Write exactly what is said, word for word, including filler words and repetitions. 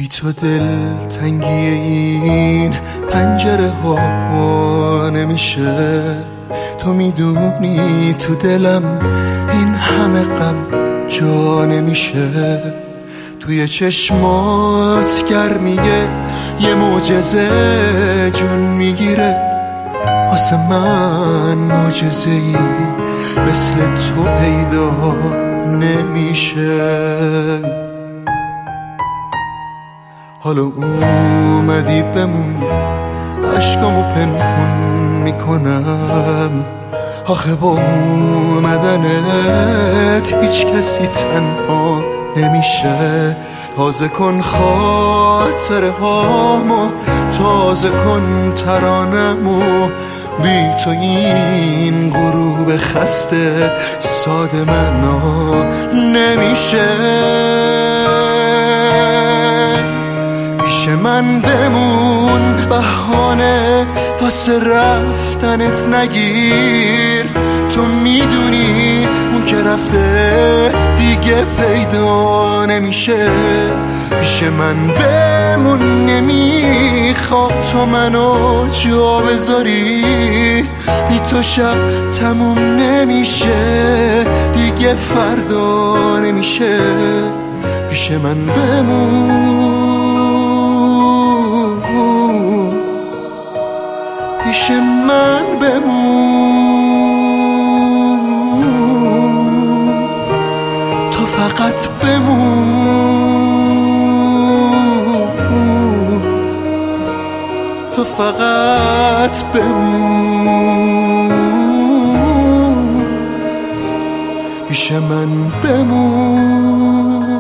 بی تو دل تنگی این پنجره ها نمیشه. تو میدونی تو دلم این همه غم جا نمیشه. توی چشمات گرمیه یه معجزه جون میگیره. واسه من معجزه‌ای مثل تو پیدا نمیشه. حالا اومدی بمون، عشقامو پنهون میکنم. آخه با اومدنت هیچ کسی تنها نمیشه. تازه کن خاطره هامو، تازه کن ترانمو. بی تو این غروب خسته ساده منا نمیشه. پیش من بمون، بهانه واسه رفتنت نگیر. تو میدونی اون که رفته دیگه پیدا نمیشه. پیش من بمون، نمیخواد تو منو جا بذاری. بی تو شب تموم نمیشه، دیگه فردا نمیشه. پیش من بمون، پیش من بمون، تو فقط بمون، تو فقط بمون، پیش من بمون.